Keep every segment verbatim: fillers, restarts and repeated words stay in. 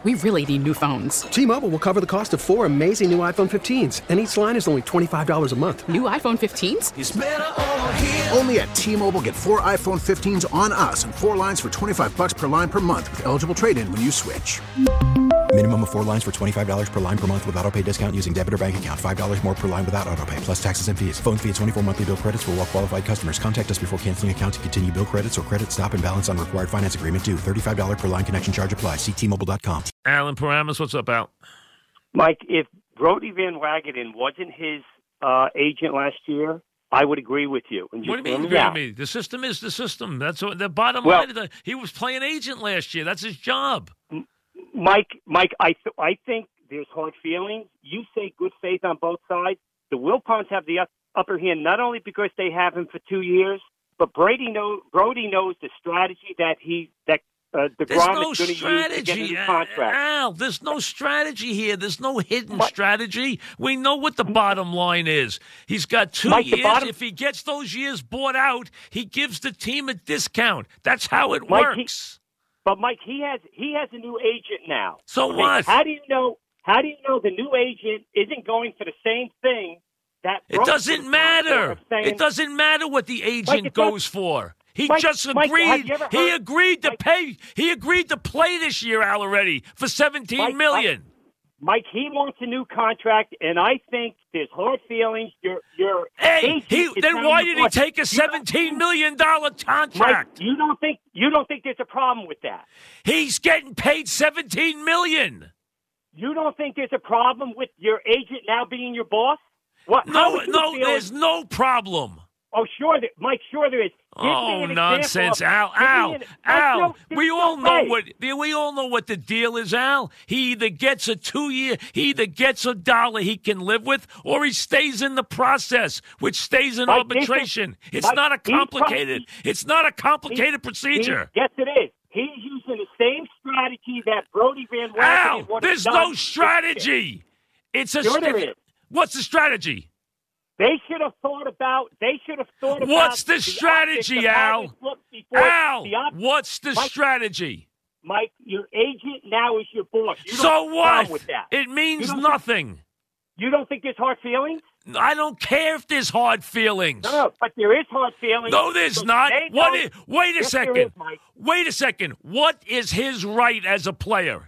We really need new phones. T-Mobile will cover the cost of four amazing new iPhone fifteens, and each line is only twenty-five dollars a month. New iPhone fifteens? It's better over here. Only at T-Mobile, get four iPhone fifteens on us and four lines for twenty-five dollars per line per month with eligible trade-in when you switch. Minimum of four lines for twenty-five dollars per line per month with autopay discount using debit or bank account. five dollars more per line without autopay, plus taxes and fees. Phone fee at twenty-four monthly bill credits for well-qualified customers. Contact us before canceling account to continue bill credits or credit stop and balance on required finance agreement due. thirty-five dollars per line connection charge applies. See T Mobile dot com. Alan Paramus, what's up, Al? Mike, if Brody Van Wagenen wasn't his uh, agent last year, I would agree with you. And What do you mean, yeah. agree with me? The system is the system. That's what, the bottom Well- line. Of the, he was playing agent last year. That's his job. Mike, Mike, I th- I think there's hard feelings. You say good faith on both sides. The Wilpons have the up- upper hand not only because they have him for two years, but Brady know Brody knows the strategy that he that uh, the There's Grom no is going to use to get a strategy, new contract. Al. There's no strategy here. There's no hidden Mike- strategy. We know what the bottom line is. He's got two Mike, the years. bottom- If he gets those years bought out, he gives the team a discount. That's how it Mike, he- works. But Mike, he has he has a new agent now. So Okay, what? How do you know? How do you know the new agent isn't going for the same thing that It Brody doesn't was matter. of saying- It doesn't matter what the agent Mike, it does- goes for. He Mike- just Mike, have agreed. you ever he heard- agreed to Mike- pay. He agreed to play this year, Al, already for seventeen Mike, million. Mike, he wants a new contract, and I think there's hard feelings. Your your Hey, agent he, is then telling why you did he what- take a you don't- seventeen million dollar Mike, contract? you don't think you don't think there's a problem with that? He's getting paid seventeen million. You don't think there's a problem with your agent now being your boss? What? how No, would you no, feel there's if- no problem. Oh, sure, there, Mike. Sure, there is. Give me Oh, an nonsense, example Al. of- give me Al, an- Mike, Al. no, We there's all no know way. what we all know what the deal is, Al. He either gets a two year, he either gets a dollar he can live with, or he stays in the process, which stays in Mike, this is- arbitration. It's Mike, not a he's complicated. probably- It's not a complicated He- procedure. he- yes, it is. He's using the same strategy that Brody Van Wagenen Al, would have there's done. no strategy. It's a Sure there st- is. What's the strategy? They should have thought about. They should have thought about. What's the optics strategy, of Al? having looked before Al, the op- what's the Mike- strategy? Mike, your agent now is your boss. You So don't have a what? problem with that. It means You don't nothing. You don't think there's hard feelings? I don't care if there's hard feelings. No, no, but there is hard feelings. No, there's because not. they What? know- Is, wait a Yes, there second. is, Mike. Wait a second. What is his right as a player?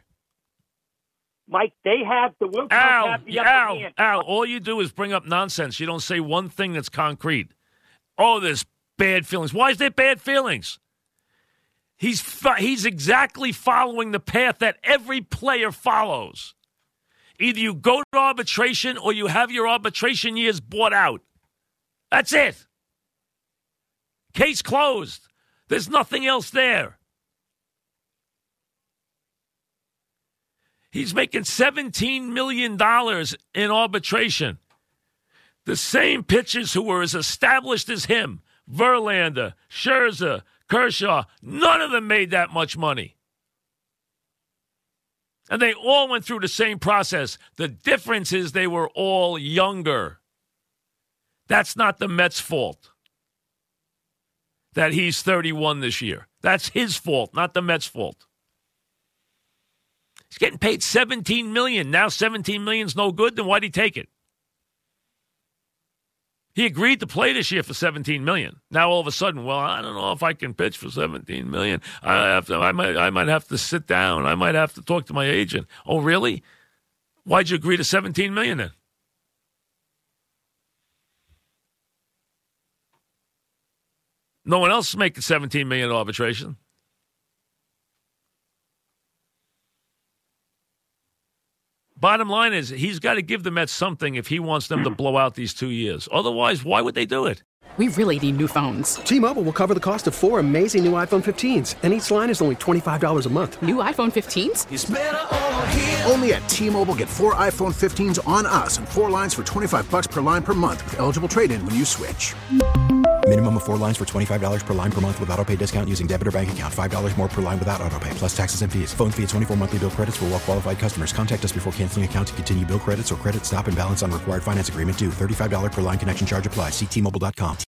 Mike, they have the Wilcons Al, have the upper Al, hand. Al, all you do is bring up nonsense. You don't say one thing that's concrete. Oh, there's bad feelings. Why is there bad feelings? He's fo- he's exactly following the path that every player follows. Either you go to arbitration or you have your arbitration years bought out. That's it. Case closed. There's nothing else there. He's making seventeen million dollars in arbitration. The same pitchers who were as established as him, Verlander, Scherzer, Kershaw, none of them made that much money. And they all went through the same process. The difference is they were all younger. That's not the Mets' fault that he's thirty-one this year. That's his fault, not the Mets' fault. He's getting paid seventeen million dollars. Now seventeen million dollars is no good, then why'd he take it? He agreed to play this year for seventeen million dollars. Now all of a sudden, well, I don't know if I can pitch for seventeen million dollars. I have to, I might I might have to sit down. I might have to talk to my agent. Oh, really? Why'd you agree to seventeen million dollars then? No one else is making seventeen million dollars arbitration. Bottom line is he's got to give the Mets something if he wants them to blow out these two years. Otherwise, why would they do it? We really need new phones. T-Mobile will cover the cost of four amazing new iPhone fifteens, and each line is only twenty-five dollars a month. New iPhone fifteens? It's better over here. Only at T-Mobile, get four iPhone fifteens on us and four lines for twenty-five dollars per line per month with eligible trade-in when you switch. Minimum of four lines for twenty-five dollars per line per month with autopay discount using debit or bank account. five dollars more per line without autopay, plus taxes and fees. Phone fee at twenty-four monthly bill credits for well-qualified customers. Contact us before canceling account to continue bill credits or credit stop and balance on required finance agreement due. thirty-five dollars per line connection charge applies. See T Mobile dot com.